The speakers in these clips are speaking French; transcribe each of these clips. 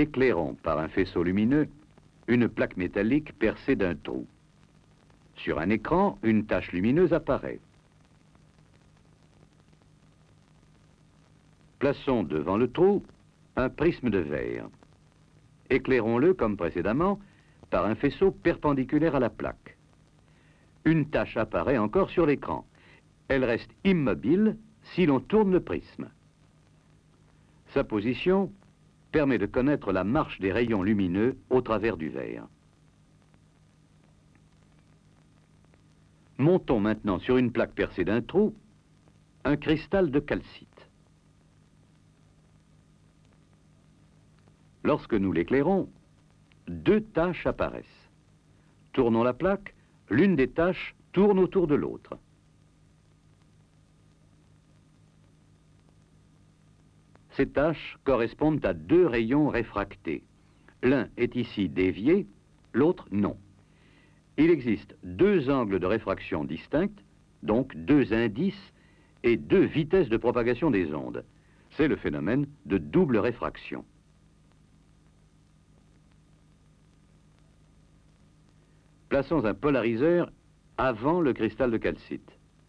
Éclairons par un faisceau lumineux une plaque métallique percée d'un trou. Sur un écran, une tache lumineuse apparaît. Plaçons devant le trou un prisme de verre. Éclairons-le, comme précédemment, par un faisceau perpendiculaire à la plaque. Une tache apparaît encore sur l'écran. Elle reste immobile si l'on tourne le prisme. Sa position permet de connaître la marche des rayons lumineux au travers du verre. Montons maintenant sur une plaque percée d'un trou un cristal de calcite. Lorsque nous l'éclairons, deux taches apparaissent. Tournons la plaque, l'une des taches tourne autour de l'autre. Ces taches correspondent à deux rayons réfractés. L'un est ici dévié, l'autre non. Il existe deux angles de réfraction distincts, donc deux indices et deux vitesses de propagation des ondes. C'est le phénomène de double réfraction. Plaçons un polariseur avant le cristal de calcite.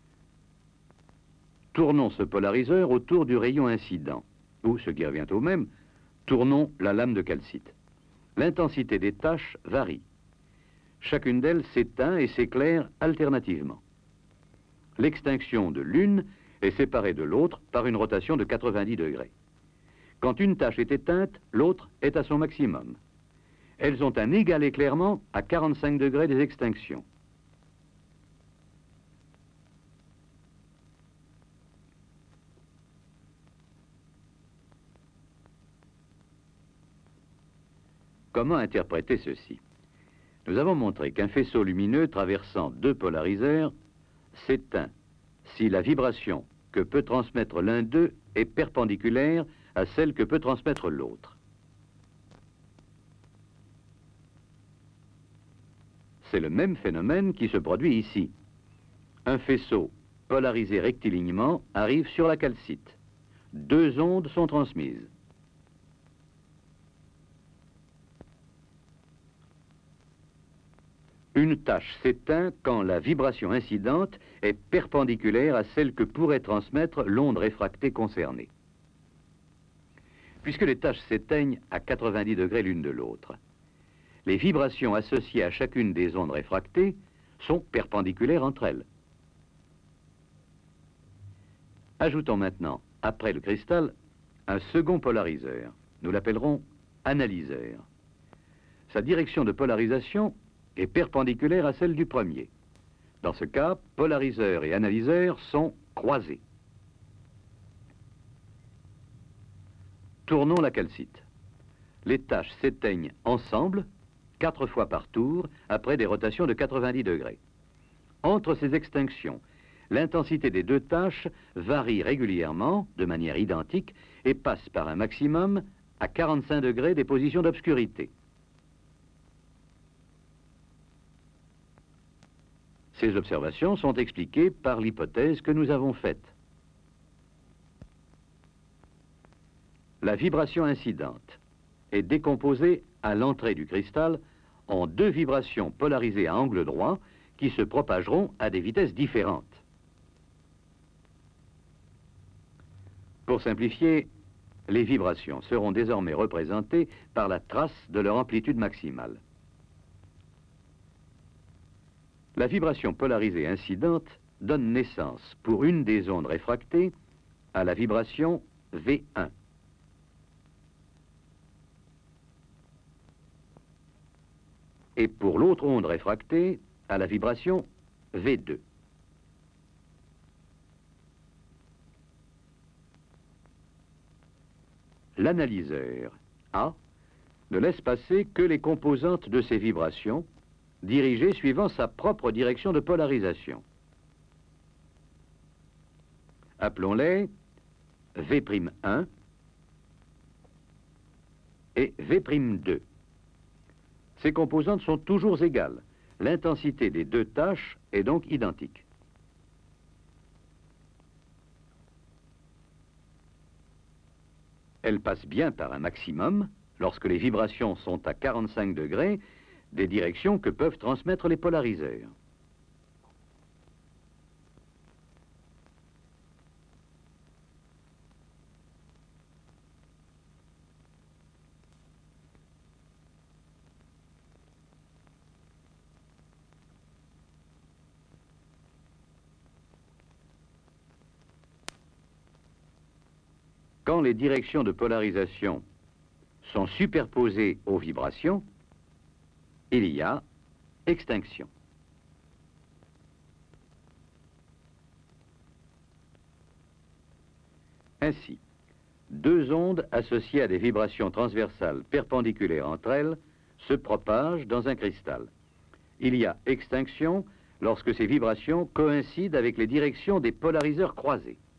Tournons ce polariseur autour du rayon incident, ou, ce qui revient au même, tournons la lame de calcite. L'intensité des taches varie. Chacune d'elles s'éteint et s'éclaire alternativement. L'extinction de l'une est séparée de l'autre par une rotation de 90 degrés. Quand une tache est éteinte, l'autre est à son maximum. Elles ont un égal éclairement à 45 degrés des extinctions. Comment interpréter ceci? Nous avons montré qu'un faisceau lumineux traversant deux polariseurs s'éteint si la vibration que peut transmettre l'un d'eux est perpendiculaire à celle que peut transmettre l'autre. C'est le même phénomène qui se produit ici. Un faisceau polarisé rectilignement arrive sur la calcite. Deux ondes sont transmises. Une tache s'éteint quand la vibration incidente est perpendiculaire à celle que pourrait transmettre l'onde réfractée concernée. Puisque les taches s'éteignent à 90 degrés l'une de l'autre, les vibrations associées à chacune des ondes réfractées sont perpendiculaires entre elles. Ajoutons maintenant, après le cristal, un second polariseur. Nous l'appellerons analyseur. Sa direction de polarisation est perpendiculaire à celle du premier. Dans ce cas, polariseur et analyseur sont croisés. Tournons la calcite. Les taches s'éteignent ensemble 4 fois par tour après des rotations de 90 degrés. Entre ces extinctions, l'intensité des deux taches varie régulièrement, de manière identique, et passe par un maximum à 45 degrés des positions d'obscurité. Ces observations sont expliquées par l'hypothèse que nous avons faite. La vibration incidente est décomposée à l'entrée du cristal en deux vibrations polarisées à angle droit qui se propageront à des vitesses différentes. Pour simplifier, les vibrations seront désormais représentées par la trace de leur amplitude maximale. La vibration polarisée incidente donne naissance, pour une des ondes réfractées, à la vibration V1. Et pour l'autre onde réfractée, à la vibration V2. L'analyseur A ne laisse passer que les composantes de ces vibrations, dirigées suivant sa propre direction de polarisation. Appelons-les V'1 et V'2. Ces composantes sont toujours égales. L'intensité des deux taches est donc identique. Elles passent bien par un maximum lorsque les vibrations sont à 45 degrés, des directions que peuvent transmettre les polariseurs. Quand les directions de polarisation sont superposées aux vibrations, il y a extinction. Ainsi, deux ondes associées à des vibrations transversales perpendiculaires entre elles se propagent dans un cristal. Il y a extinction lorsque ces vibrations coïncident avec les directions des polariseurs croisés.